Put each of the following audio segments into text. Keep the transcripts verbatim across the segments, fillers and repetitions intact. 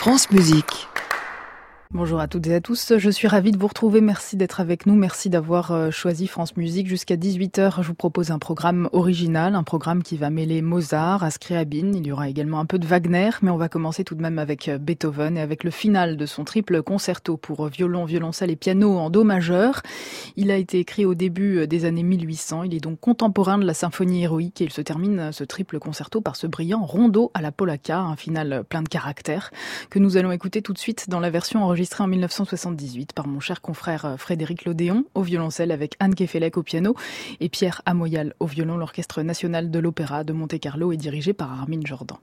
France Musique. Bonjour à toutes et à tous, je suis ravie de vous retrouver, merci d'être avec nous, merci d'avoir choisi France Musique. Jusqu'à dix-huit heures, je vous propose un programme original, un programme qui va mêler Mozart à Scriabine, il y aura également un peu de Wagner, mais on va commencer tout de même avec Beethoven et avec le final de son triple concerto pour violon, violoncelle et piano en do majeur. Il a été écrit au début des années mille huit cents, il est donc contemporain de la symphonie héroïque et il se termine ce triple concerto par ce brillant rondo à la polacca, un final plein de caractère que nous allons écouter tout de suite dans la version enregistrée en mille neuf cent soixante-dix-huit par mon cher confrère Frédéric Lodéon au violoncelle avec Anne Kefelec au piano et Pierre Amoyal au violon. L'Orchestre national de l'Opéra de Monte-Carlo est dirigé par Armin Jordan.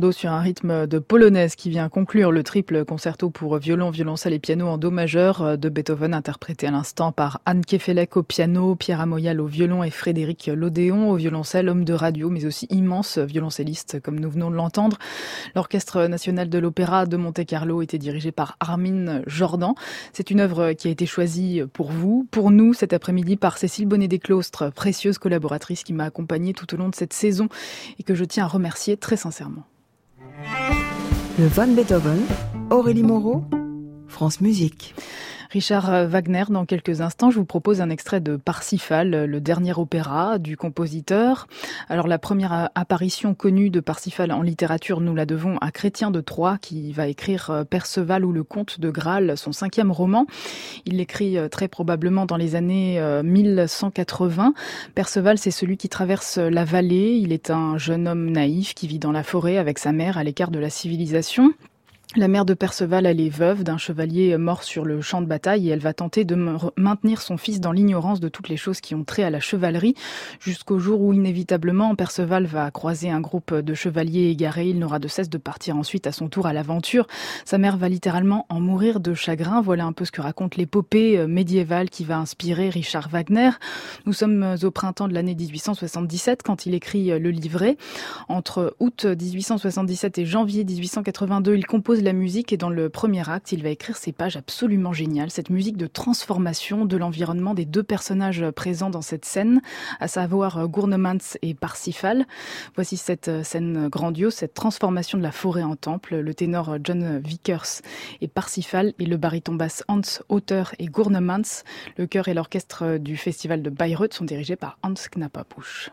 crescendo sur un rythme de polonaise qui vient conclure le triple concerto pour violon, violoncelle et piano en do majeur de Beethoven, interprété à l'instant par Anne Kefelec au piano, Pierre Amoyal au violon et Frédéric Lodéon au violoncelle, homme de radio mais aussi immense violoncelliste comme nous venons de l'entendre. L'Orchestre national de l'Opéra de Monte-Carlo était dirigé par Armin Jordan. C'est une œuvre qui a été choisie pour vous, pour nous cet après-midi par Cécile Bonnet-Desclostres, précieuse collaboratrice qui m'a accompagnée tout au long de cette saison et que je tiens à remercier très sincèrement. Le Von Beethoven, Aurélie Moreau, France Musique. Richard Wagner, dans quelques instants, je vous propose un extrait de Parsifal, le dernier opéra du compositeur. Alors la première apparition connue de Parsifal en littérature, nous la devons à Chrétien de Troyes, qui va écrire Perceval ou le Comte de Graal, son cinquième roman. Il l'écrit très probablement dans les années mille cent quatre-vingts. Perceval, c'est celui qui traverse la vallée. Il est un jeune homme naïf qui vit dans la forêt avec sa mère à l'écart de la civilisation. La mère de Perceval, elle est veuve d'un chevalier mort sur le champ de bataille et elle va tenter de maintenir son fils dans l'ignorance de toutes les choses qui ont trait à la chevalerie jusqu'au jour où inévitablement Perceval va croiser un groupe de chevaliers égarés. Il n'aura de cesse de partir ensuite à son tour à l'aventure. Sa mère va littéralement en mourir de chagrin. Voilà un peu ce que raconte l'épopée médiévale qui va inspirer Richard Wagner. Nous sommes au printemps de l'année dix-huit cent soixante-dix-sept quand il écrit le livret. Entre août dix-huit cent soixante-dix-sept et janvier dix-huit cent quatre-vingt-deux, il compose la musique et dans le premier acte, il va écrire ces pages absolument géniales, cette musique de transformation de l'environnement des deux personnages présents dans cette scène, à savoir Gurnemanz et Parsifal. Voici cette scène grandiose, cette transformation de la forêt en temple. Le ténor John Vickers et Parsifal et le baryton basse Hans Otter et Gurnemanz. Le chœur et l'orchestre du festival de Bayreuth sont dirigés par Hans Knapperbusch.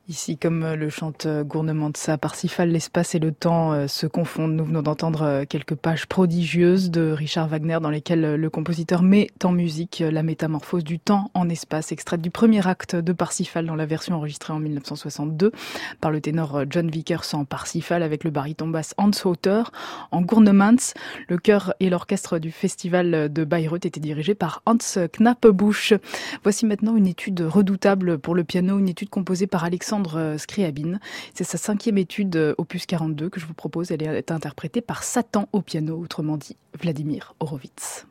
Ici, comme le chante Gournemantsa, Parsifal, l'espace et le temps euh, se confondent. Nous venons d'entendre euh, quelques pages prodigieuses de Richard Wagner dans lesquelles euh, le compositeur met en musique euh, la métamorphose du temps en espace, extraite du premier acte de Parsifal dans la version enregistrée en mille neuf cent soixante-deux par le ténor euh, John Vickers en Parsifal avec le baryton basse Hans Hauter en Gournemantz. Le chœur et l'orchestre du festival de Bayreuth étaient dirigés par Hans Knappebusch. Voici maintenant une étude redoutable pour le piano, une étude composée par Alexandre Scriabine. C'est sa cinquième étude opus quarante-deux que je vous propose. Elle est interprétée par Satan au piano, autrement dit Vladimir Horowitz.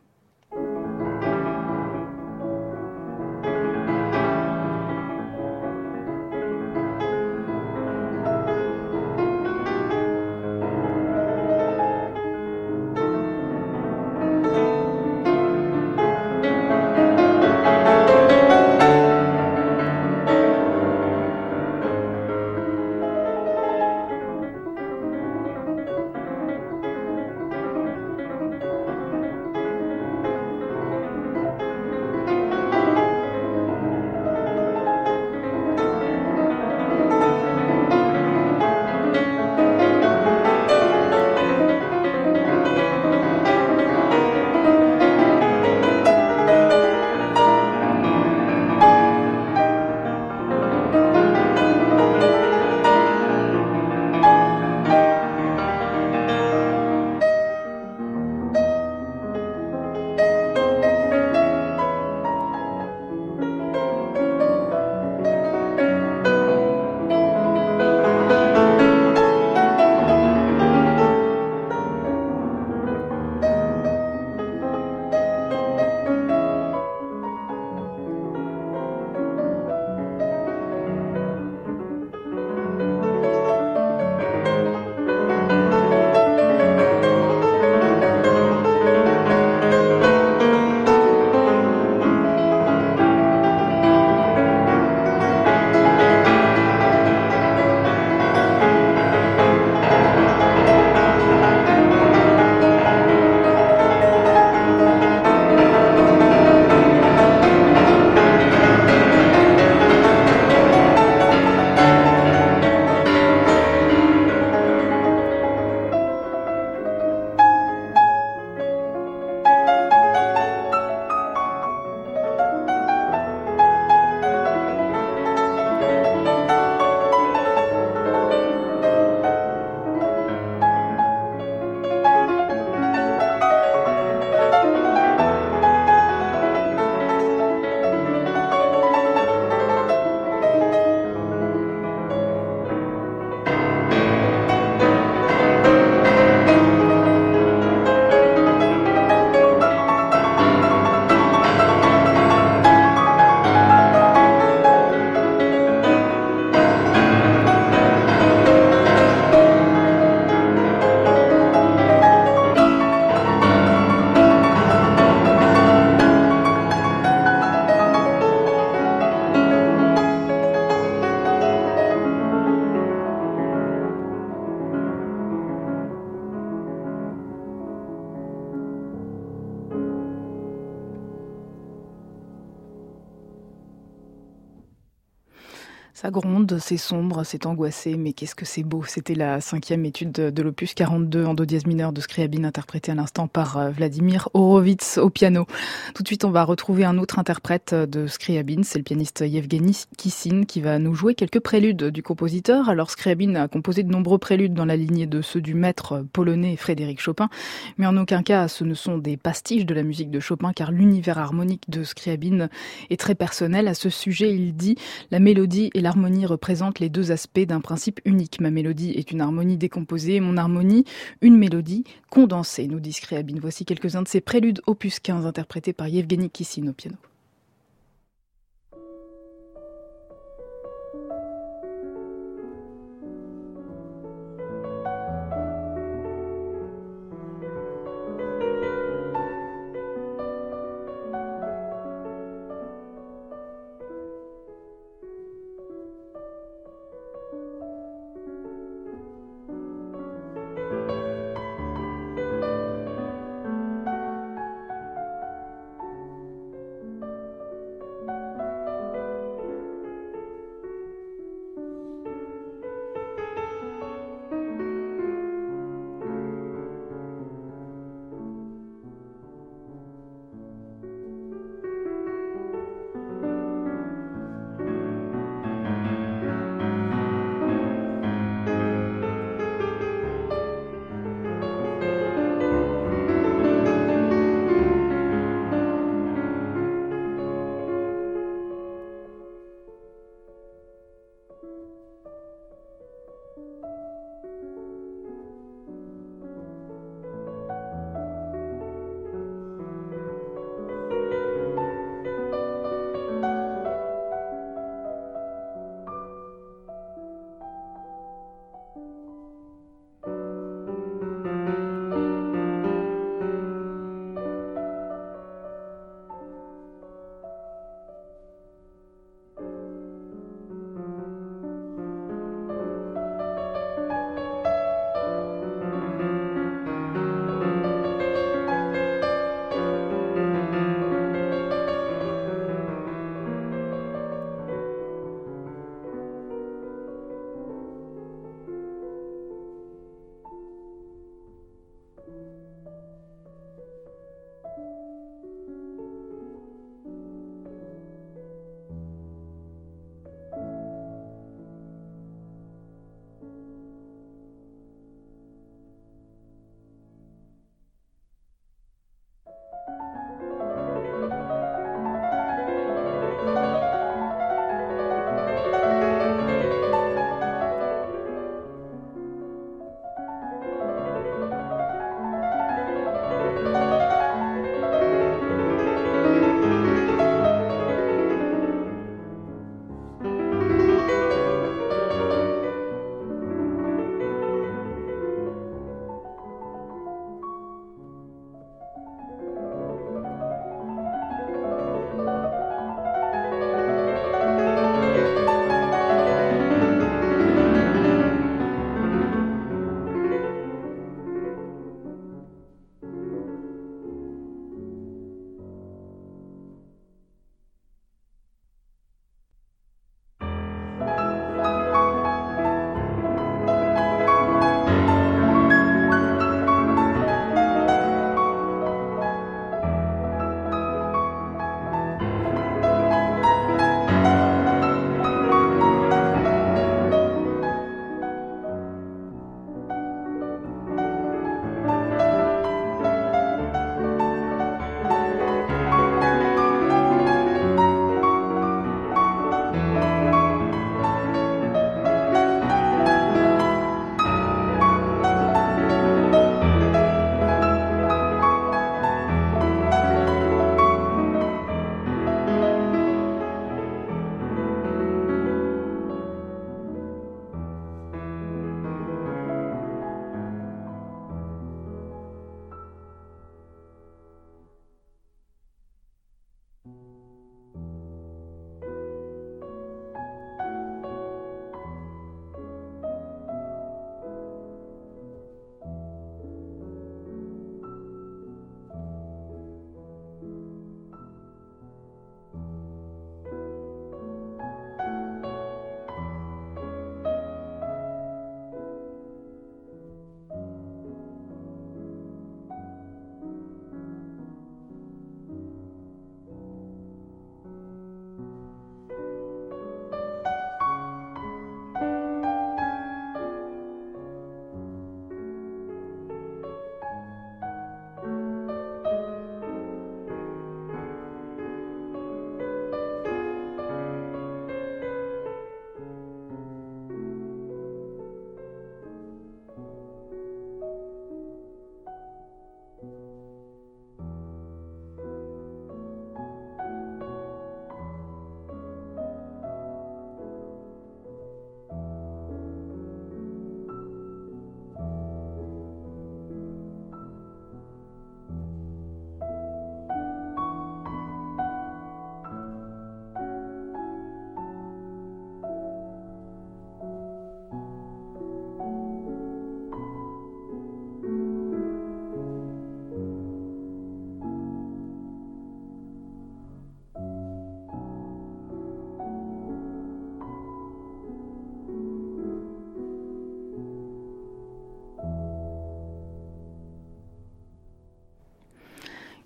Ça gronde, c'est sombre, c'est angoissé, mais qu'est-ce que c'est beau. C'était la cinquième étude de, de l'opus quarante-deux en do dièse mineur de Scriabine, interprétée à l'instant par euh, Vladimir Horowitz au piano. Tout de suite, on va retrouver un autre interprète de Scriabine, c'est le pianiste Yevgeny Kissin qui va nous jouer quelques préludes du compositeur. Alors Scriabine a composé de nombreux préludes dans la lignée de ceux du maître polonais Frédéric Chopin, mais en aucun cas ce ne sont des pastiches de la musique de Chopin, car l'univers harmonique de Scriabine est très personnel. À ce sujet, il dit « La mélodie et l'harmonie représentent les deux aspects d'un principe unique. Ma mélodie est une harmonie décomposée et mon harmonie, une mélodie condensée », nous dit Scriabine. Voici quelques-uns de ces préludes opus quinze interprétés par Yevgeny Kissin au piano.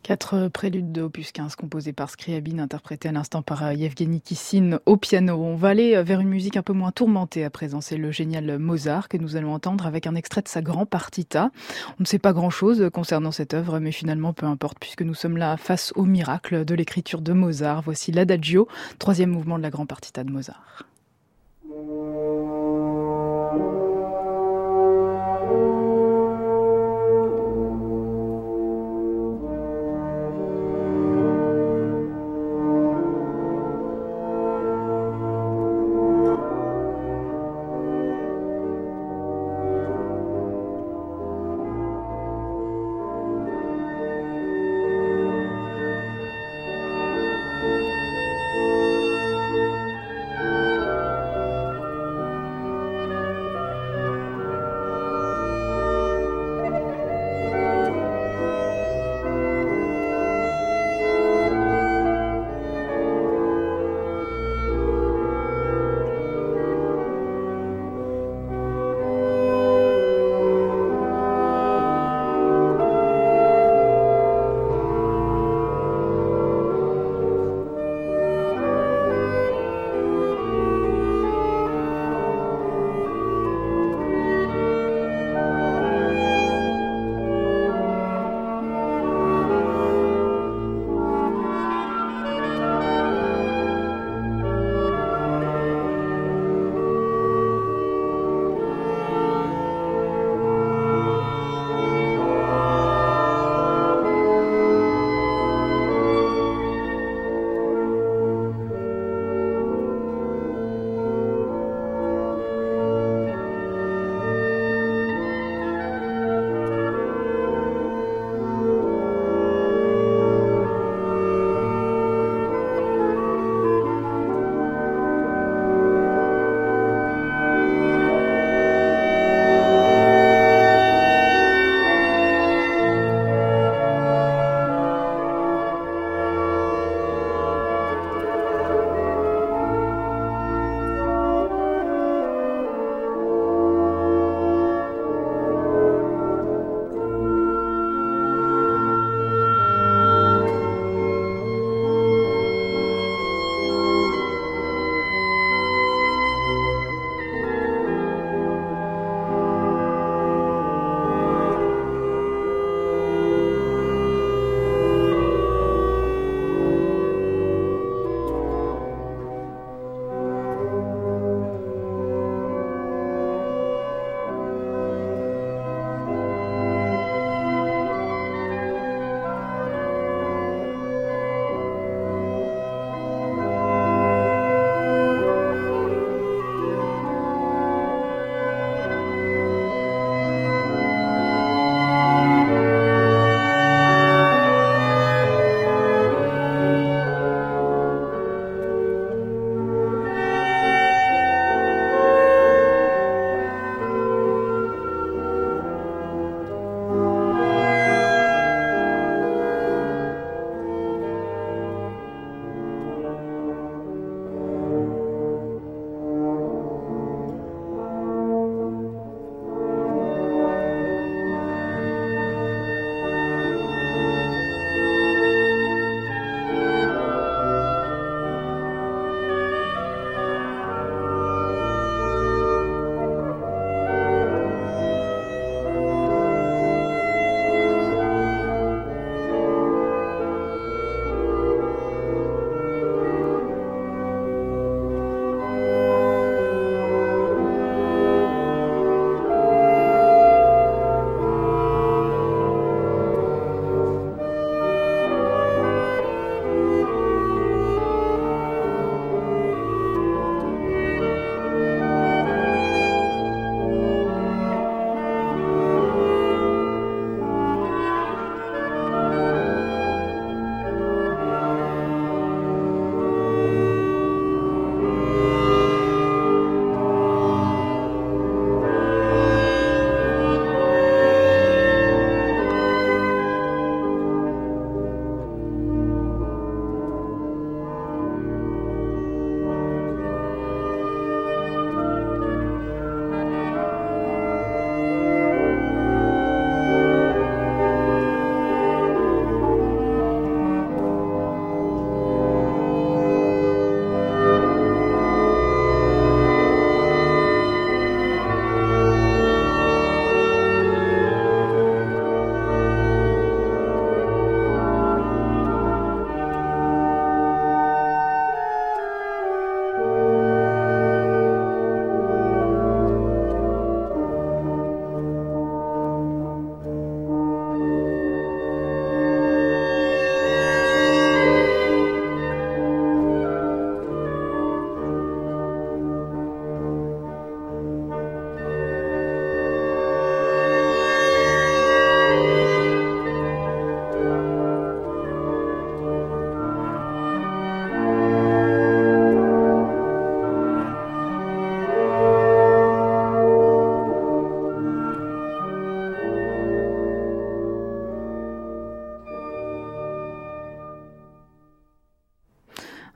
Quatre préludes de opus quinze composés par Scriabine, interprétés à l'instant par Yevgeny Kissine au piano. On va aller vers une musique un peu moins tourmentée à présent. C'est le génial Mozart que nous allons entendre avec un extrait de sa Grand Partita. On ne sait pas grand-chose concernant cette œuvre, mais finalement peu importe puisque nous sommes là face au miracle de l'écriture de Mozart. Voici l'Adagio, troisième mouvement de la Grand Partita de Mozart.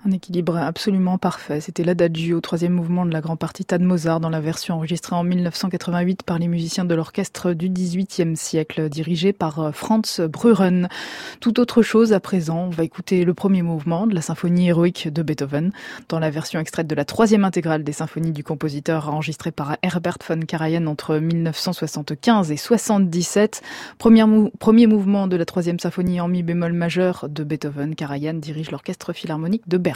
Un équilibre absolument parfait. C'était l'Adagio, troisième mouvement de la grande partita de Mozart dans la version enregistrée en mille neuf cent quatre-vingt-huit par les musiciens de l'orchestre du dix-huitième siècle, dirigé par Franz Brühren. Tout autre chose à présent, on va écouter le premier mouvement de la symphonie héroïque de Beethoven, dans la version extraite de la troisième intégrale des symphonies du compositeur enregistrée par Herbert von Karajan entre mille neuf cent soixante-quinze et soixante-dix-sept. Premier, mou- premier mouvement de la troisième symphonie en mi bémol majeur de Beethoven. Karajan dirige l'orchestre philharmonique de Berlin.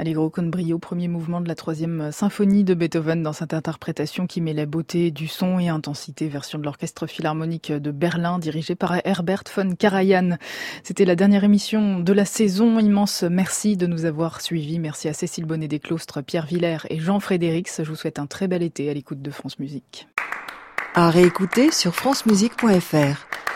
Allegro con brio, premier mouvement de la troisième symphonie de Beethoven dans cette interprétation qui mêlait beauté du son et intensité, version de l'Orchestre Philharmonique de Berlin dirigé par Herbert von Karajan. C'était la dernière émission de la saison. Immense merci de nous avoir suivis. Merci à Cécile Bonnet des Clostres, Pierre Villers et Jean Frédérix. Je vous souhaite un très bel été à l'écoute de France Musique. À réécouter sur francemusique point f r.